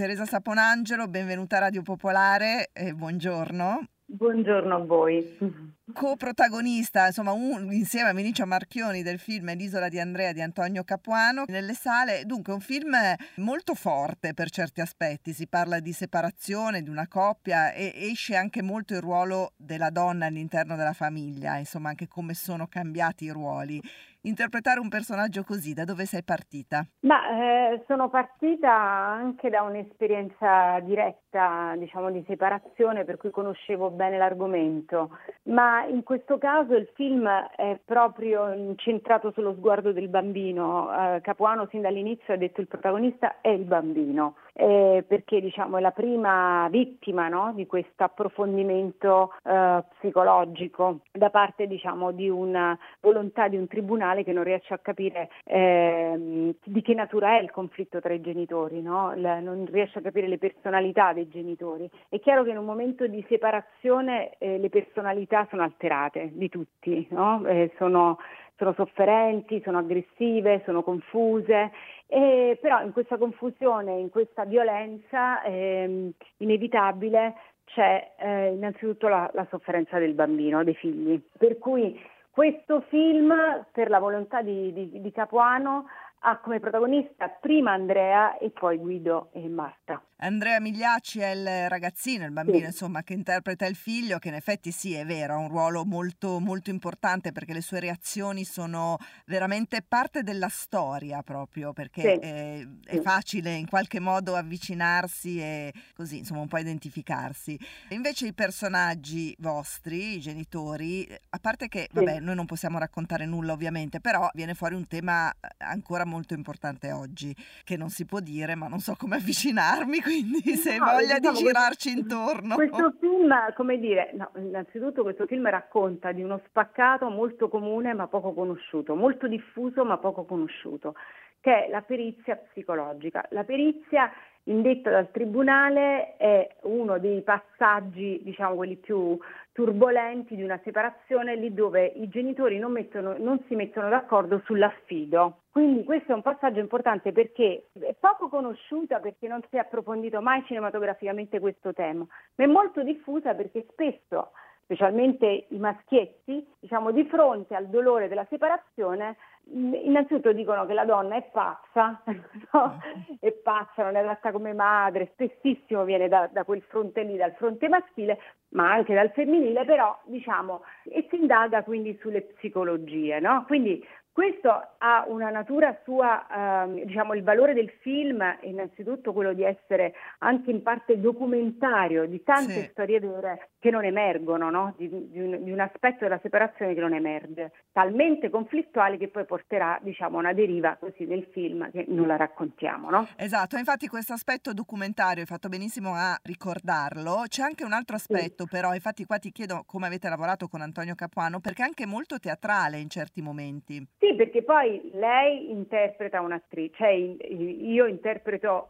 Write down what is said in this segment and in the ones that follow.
Teresa Saponangelo, benvenuta a Radio Popolare e buongiorno. Buongiorno a voi. Coprotagonista, insomma, insieme a Vinicio Marchioni del film L'isola di Andrea di Antonio Capuano nelle sale. Dunque un film molto forte per certi aspetti, si parla di separazione, di una coppia e esce anche molto il ruolo della donna all'interno della famiglia, insomma anche come sono cambiati i ruoli. Interpretare un personaggio così, da dove sei partita? Sono partita anche da un'esperienza diretta, diciamo, di separazione, per cui conoscevo bene l'argomento, ma in questo caso il film è proprio incentrato sullo sguardo del bambino. Capuano sin dall'inizio ha detto il protagonista è il bambino, perché diciamo è la prima vittima, no, di questo approfondimento psicologico da parte, diciamo, di una volontà di un tribunale che non riesce a capire di che natura è il conflitto tra i genitori, no? Non riesce a capire le personalità dei genitori. È chiaro che in un momento di separazione le personalità sono alterate di tutti, no? Sono sofferenti, sono aggressive, sono confuse, però in questa confusione, in questa violenza inevitabile c'è innanzitutto la sofferenza del bambino, dei figli. Per cui questo film, per la volontà di Capuano, ha come protagonista prima Andrea e poi Guido e Marta. Andrea Migliacci è il ragazzino, il bambino, Sì. insomma, che interpreta il figlio, che in effetti sì, è vero, ha un ruolo molto, molto importante perché le sue reazioni sono veramente parte della storia proprio, perché Sì. è facile in qualche modo avvicinarsi e così, insomma, un po' identificarsi. Invece i personaggi vostri, i genitori, a parte che, vabbè, noi non possiamo raccontare nulla ovviamente, però viene fuori un tema ancora molto importante oggi, che non si può dire, ma non so come avvicinarmi, quindi se hai voglia di girarci intorno. Questo film, come dire, no, innanzitutto questo film racconta di uno spaccato molto comune ma poco conosciuto, molto diffuso ma poco conosciuto, che è la perizia psicologica. La perizia indetta dal tribunale è uno dei passaggi, diciamo, quelli più turbolenti di una separazione, lì dove i genitori non si mettono d'accordo sull'affido. Quindi questo è un passaggio importante perché è poco conosciuta, perché non si è approfondito mai cinematograficamente questo tema, ma è molto diffusa perché spesso, specialmente i maschietti, diciamo, di fronte al dolore della separazione, innanzitutto dicono che la donna è pazza, no? È pazza, non è adatta come madre, spessissimo viene da quel fronte lì, dal fronte maschile, ma anche dal femminile, però diciamo, e si indaga quindi sulle psicologie, no? Quindi questo ha una natura sua, diciamo, il valore del film è innanzitutto quello di essere anche in parte documentario di tante storie vere che non emergono, no? Di un aspetto della separazione che non emerge, talmente conflittuali che poi porterà, diciamo, a una deriva così nel film che non la raccontiamo, no? Esatto, infatti questo aspetto documentario, hai fatto benissimo a ricordarlo. C'è anche un altro aspetto però, infatti qua ti chiedo come avete lavorato con Antonio Capuano, perché è anche molto teatrale in certi momenti. Sì, perché poi lei interpreta un'attrice, cioè io interpreto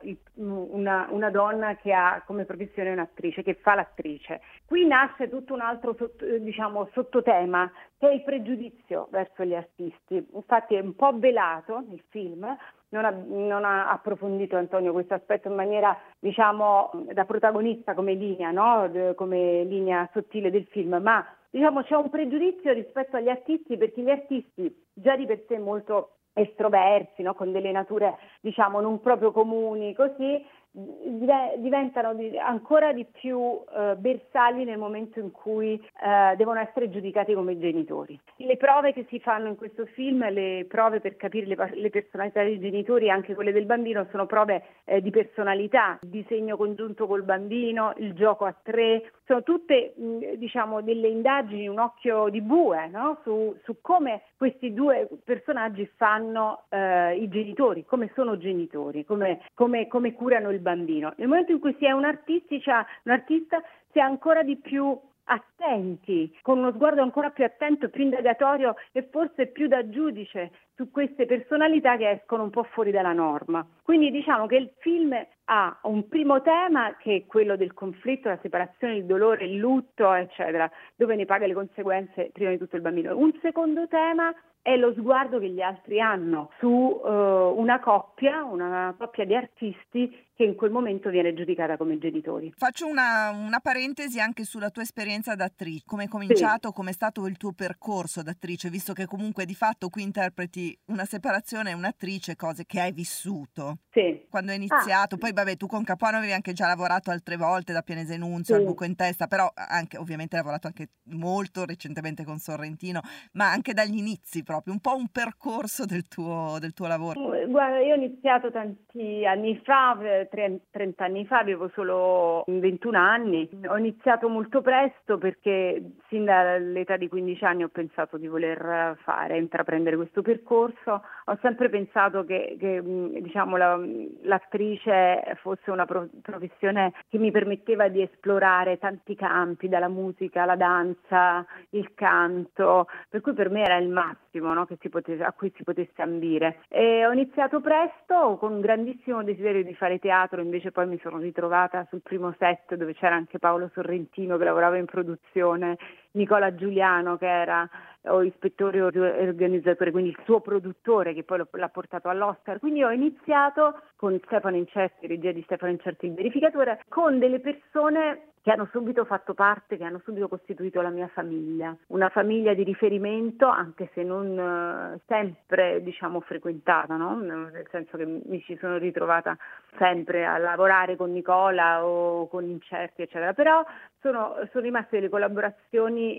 una donna che ha come professione un'attrice, che fa l'attrice. Qui nasce tutto un altro diciamo, sottotema, che è il pregiudizio verso gli artisti. Infatti è un po' velato nel film, non ha approfondito Antonio questo aspetto in maniera, diciamo, da protagonista come linea, no? Come linea sottile del film, ma diciamo c'è un pregiudizio rispetto agli artisti, perché gli artisti già di per sé molto estroversi, no? Con delle nature, diciamo, non proprio comuni, così diventano ancora di più bersagli nel momento in cui devono essere giudicati come genitori. Le prove che si fanno in questo film, le prove per capire le personalità dei genitori, anche quelle del bambino, sono prove di personalità, il disegno congiunto col bambino, il gioco a tre, sono tutte diciamo delle indagini, un occhio di bue, no? Su come questi due personaggi fanno i genitori, come sono genitori, come curano il bambino. Nel momento in cui si è un artista si è ancora di più attenti, con uno sguardo ancora più attento, più indagatorio e forse più da giudice su queste personalità che escono un po' fuori dalla norma. Quindi diciamo che il film ha un primo tema, che è quello del conflitto, la separazione, il dolore, il lutto, eccetera, dove ne paga le conseguenze prima di tutto il bambino. Un secondo tema è lo sguardo che gli altri hanno su una coppia di artisti che in quel momento viene giudicata come genitori. Faccio una parentesi anche sulla tua esperienza da attrice. Come hai Sì, cominciato, com'è stato il tuo percorso da attrice, visto che comunque di fatto qui interpreti una separazione e un'attrice, cose che hai vissuto. sì. Quando hai Ah, iniziato, poi vabbè, tu con Capuano avevi anche già lavorato altre volte, da Pianese Nunzio al sì. Buco in Testa, però anche ovviamente hai lavorato anche molto recentemente con Sorrentino, ma anche dagli inizi proprio, un po' un percorso del tuo lavoro. Guarda, io ho iniziato tanti anni fa, 30 anni fa, avevo solo 21 anni. Ho iniziato molto presto perché sin dall'età di 15 anni ho pensato di voler intraprendere questo percorso. Ho sempre pensato che, diciamo, l'attrice fosse una professione che mi permetteva di esplorare tanti campi, dalla musica alla danza, il canto, per cui per me era il massimo, no, a cui si potesse ambire. E ho iniziato presto con un grandissimo desiderio di fare teatro, invece poi mi sono ritrovata sul primo set dove c'era anche Paolo Sorrentino che lavorava in produzione, Nicola Giuliano che era ispettore e organizzatore, quindi il suo produttore che poi l'ha portato all'Oscar. Quindi ho iniziato con Stefano Incerti, regia di Stefano Incerti, il verificatore, con delle persone che hanno subito fatto parte, che hanno subito costituito la mia famiglia, una famiglia di riferimento, anche se non sempre, diciamo, frequentata, no? Nel senso che mi ci sono ritrovata sempre a lavorare con Nicola o con Incerti, eccetera, però sono rimaste delle collaborazioni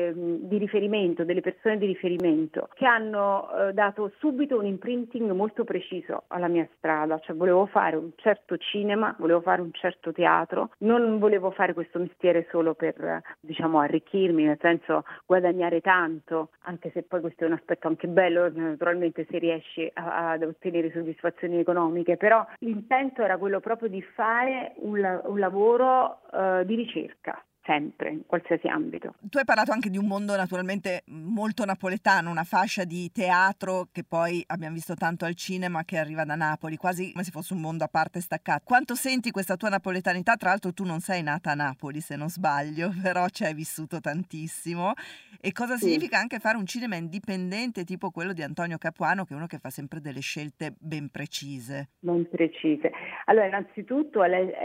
di riferimento, delle persone di riferimento, che hanno dato subito un imprinting molto preciso alla mia strada, cioè volevo fare un certo cinema, volevo fare un certo teatro, non volevo fare questo mestiere solo per, diciamo, arricchirmi, nel senso guadagnare tanto, anche se poi questo è un aspetto anche bello, naturalmente se riesci ad ottenere soddisfazioni economiche, però l'intento era quello proprio di fare un lavoro di ricerca. Sempre, in qualsiasi ambito. Tu hai parlato anche di un mondo naturalmente molto napoletano, una fascia di teatro che poi abbiamo visto tanto al cinema che arriva da Napoli, quasi come se fosse un mondo a parte staccato. Quanto senti questa tua napoletanità? Tra l'altro tu non sei nata a Napoli, se non sbaglio, però ci hai vissuto tantissimo. E cosa Sì. significa anche fare un cinema indipendente tipo quello di Antonio Capuano, che è uno che fa sempre delle scelte ben precise? Non precise. Allora, innanzitutto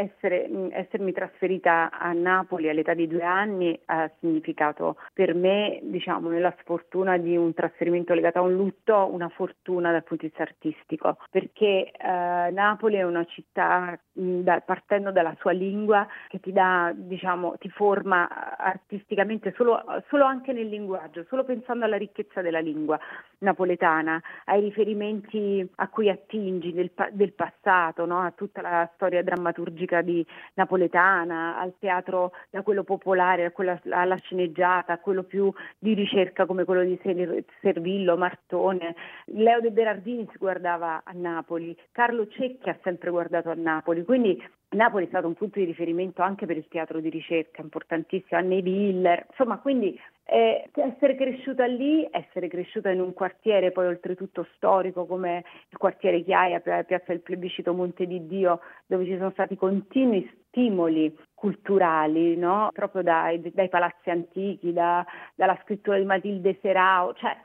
essermi trasferita a Napoli all'età di 2 anni ha significato per me, diciamo, nella sfortuna di un trasferimento legato a un lutto, una fortuna dal punto di vista artistico, perché Napoli è una città, partendo dalla sua lingua, che ti dà, diciamo, ti forma artisticamente solo anche nel linguaggio, solo pensando alla ricchezza della lingua napoletana, ai riferimenti a cui attingi del passato, no? A tutta la storia drammaturgica napoletana, al teatro da quello popolare alla sceneggiata, a quello più di ricerca come quello di Servillo, Martone. Leo De Berardini si guardava a Napoli, Carlo Cecchi ha sempre guardato a Napoli, quindi Napoli è stato un punto di riferimento anche per il teatro di ricerca, importantissimo, Anne Willer, insomma, quindi essere cresciuta lì, essere cresciuta in un quartiere poi oltretutto storico come il quartiere Chiaia, Piazza del Plebiscito Monte di Dio, dove ci sono stati continui stimoli culturali, no? Proprio dai palazzi antichi, dalla scrittura di Matilde Serao, cioè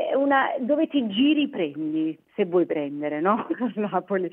dove ti giri prendi, se vuoi prendere, no? Napoli.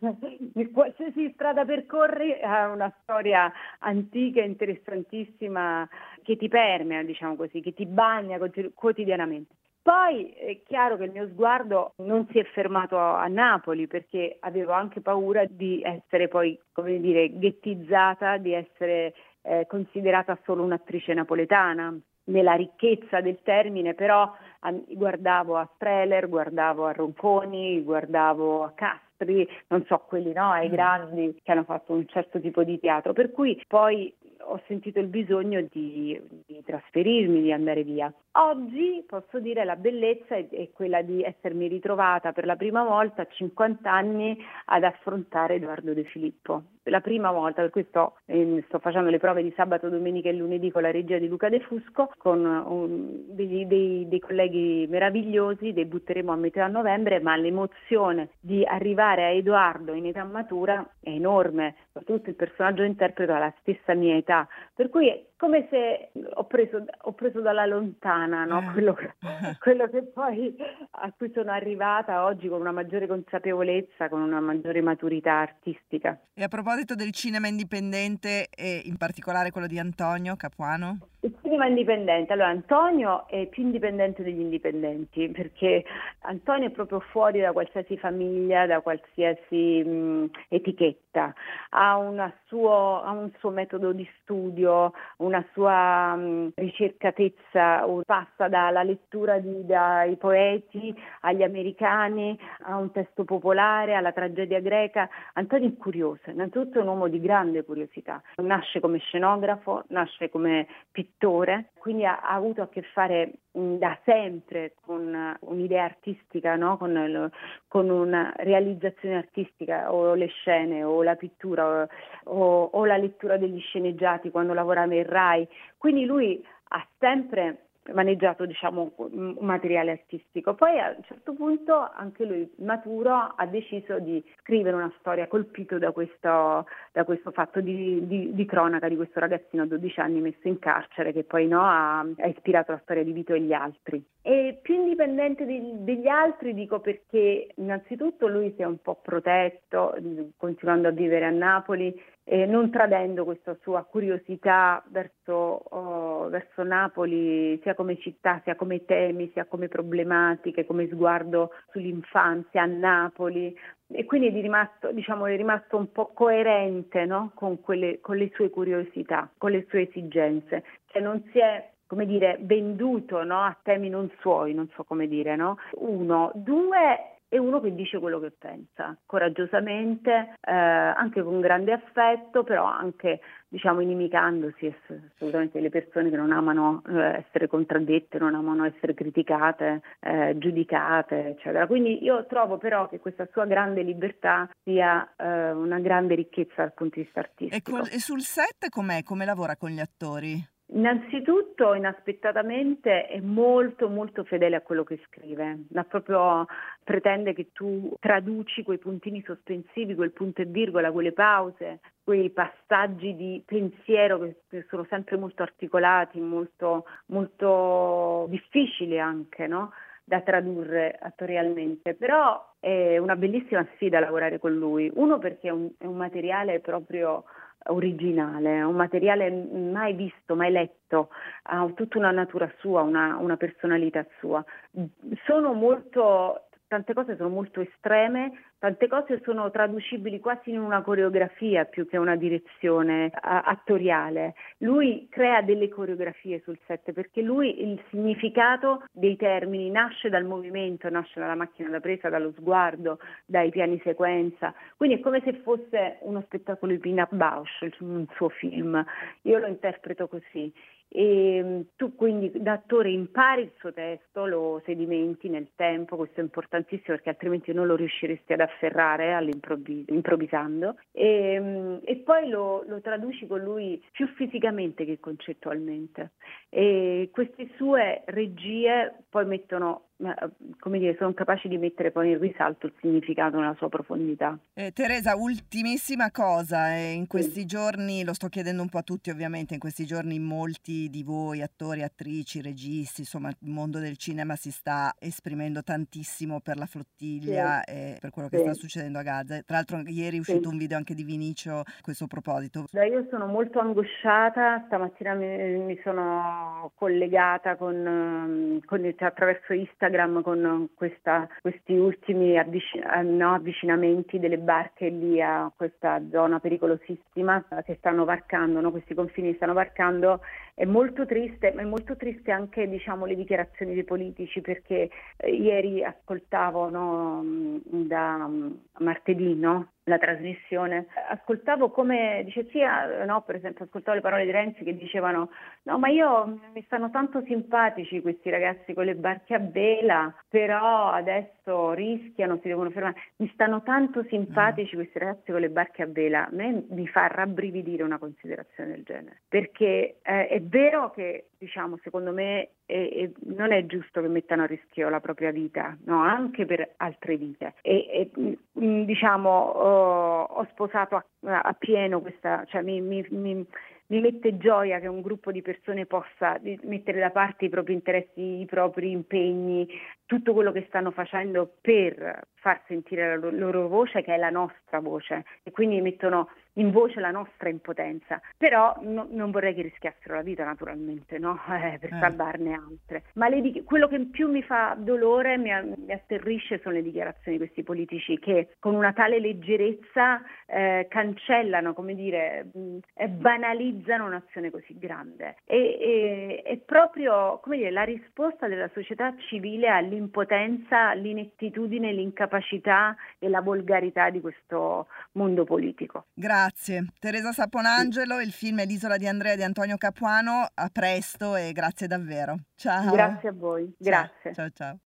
Qualsiasi strada percorri ha una storia antica e interessantissima che ti permea, diciamo così, che ti bagna quotidianamente. Poi è chiaro che il mio sguardo non si è fermato a Napoli perché avevo anche paura di essere poi, come dire, ghettizzata, di essere considerata solo un'attrice napoletana. Nella ricchezza del termine, però guardavo a Streller, guardavo a Ronconi, guardavo a Castri, non so, quelli, no, ai grandi che hanno fatto un certo tipo di teatro, per cui poi ho sentito il bisogno di trasferirmi, di andare via. Oggi posso dire la bellezza è quella di essermi ritrovata per la prima volta a 50 anni ad affrontare Edoardo De Filippo. La prima volta, per questo sto facendo le prove di sabato, domenica e lunedì con la regia di Luca De Fusco, con dei colleghi meravigliosi, debutteremo a metà novembre, ma l'emozione di arrivare a Edoardo in età matura è enorme, soprattutto il personaggio interpreto ha la stessa mia età, per cui come se ho preso dalla lontana, no? Quello che poi a cui sono arrivata oggi con una maggiore consapevolezza, con una maggiore maturità artistica. E a proposito del cinema indipendente e in particolare quello di Antonio Capuano? Il cinema indipendente, allora Antonio è più indipendente degli indipendenti, perché Antonio è proprio fuori da qualsiasi famiglia, da qualsiasi etichetta, ha un suo metodo di studio, una sua ricercatezza, passa dalla lettura dai poeti agli americani, a un testo popolare, alla tragedia greca. Antonio è curioso, innanzitutto è un uomo di grande curiosità, nasce come scenografo, nasce come pittore, quindi ha avuto a che fare da sempre con un'idea artistica, no? Con una realizzazione artistica, o le scene o la pittura o la lettura degli sceneggiati quando lavorava in Rai. Quindi lui ha sempre maneggiato, diciamo, un materiale artistico. Poi a un certo punto anche lui, maturo, ha deciso di scrivere una storia, colpito da questo fatto di cronaca di questo ragazzino a 12 anni messo in carcere, che poi ha ispirato la storia di Vito e gli altri. E più indipendente degli altri dico perché innanzitutto lui si è un po' protetto, continuando a vivere a Napoli, non tradendo questa sua curiosità verso Napoli, sia come città, sia come temi, sia come problematiche, come sguardo sull'infanzia a Napoli. E quindi è rimasto un po' coerente, no? Con le sue curiosità, con le sue esigenze. Cioè non si è, come dire, venduto, no? A temi non suoi, non so come dire, no? Uno. Due, è uno che dice quello che pensa, coraggiosamente, anche con grande affetto, però anche, diciamo, inimicandosi assolutamente le persone che non amano essere contraddette, non amano essere criticate, giudicate, eccetera. Quindi io trovo però che questa sua grande libertà sia una grande ricchezza dal punto di vista artistico. E sul set com'è? Come lavora con gli attori? Innanzitutto, inaspettatamente, è molto molto fedele a quello che scrive, pretende che tu traduci quei puntini sospensivi, quel punto e virgola, quelle pause, quei passaggi di pensiero che sono sempre molto articolati, molto, molto difficili anche, no? Da tradurre attorialmente, però è una bellissima sfida lavorare con lui. Uno, perché è un materiale proprio originale, un materiale mai visto, mai letto, ha tutta una natura sua, una personalità sua. Tante cose sono molto estreme, tante cose sono traducibili quasi in una coreografia più che una direzione attoriale. Lui crea delle coreografie sul set perché lui il significato dei termini nasce dal movimento, nasce dalla macchina da presa, dallo sguardo, dai piani sequenza. Quindi è come se fosse uno spettacolo di Pina Bausch, un suo film. Io lo interpreto così. E tu quindi da attore impari il suo testo, lo sedimenti nel tempo, questo è importantissimo perché altrimenti non lo riusciresti ad afferrare improvvisando, e poi lo traduci con lui più fisicamente che concettualmente, e queste sue regie poi sono capaci di mettere poi in risalto il significato nella sua profondità. Teresa, ultimissima cosa, in questi Sì. giorni, lo sto chiedendo un po' a tutti ovviamente, in questi giorni molti di voi, attori, attrici, registi, insomma il mondo del cinema si sta esprimendo tantissimo per la flottiglia Sì, e per quello che sta sì, succedendo a Gaza. Tra l'altro ieri è uscito sì. un video anche di Vinicio a questo proposito. Io sono molto angosciata, stamattina mi sono collegata attraverso Instagram con questi ultimi avvicinamenti delle barche lì a questa zona pericolosissima che stanno varcando, no? Questi confini stanno varcando. È molto triste, ma è molto triste anche, diciamo, le dichiarazioni dei politici, perché ieri ascoltavo, no, da martedì, no? La trasmissione, ascoltavo come dice no, per esempio ascoltavo le parole di Renzi che dicevano: no, ma mi stanno tanto simpatici questi ragazzi con le barche a vela, però adesso rischiano, si devono fermare, mi stanno tanto simpatici questi ragazzi con le barche a vela. A me mi fa rabbrividire una considerazione del genere, perché è vero che, diciamo, secondo me non è giusto che mettano a rischio la propria vita, no, anche per altre vite, diciamo ho sposato a pieno questa, cioè mi mi mette gioia che un gruppo di persone possa mettere da parte i propri interessi, i propri impegni, tutto quello che stanno facendo per far sentire la loro voce, che è la nostra voce, e quindi mettono in voce la nostra impotenza. Però non vorrei che rischiassero la vita, naturalmente, no? Per salvarne altre. Ma quello che più mi fa dolore, mi atterrisce, sono le dichiarazioni di questi politici che con una tale leggerezza cancellano, come dire, banalizzano un'azione così grande. È proprio, come dire, la risposta della società civile all'impotenza, all'inettitudine, l'incapacità e la volgarità di questo mondo politico. Grazie. Teresa Saponangelo, il film è L'isola di Andrea di Antonio Capuano. A presto e grazie davvero. Ciao. Grazie a voi. Grazie. Ciao ciao.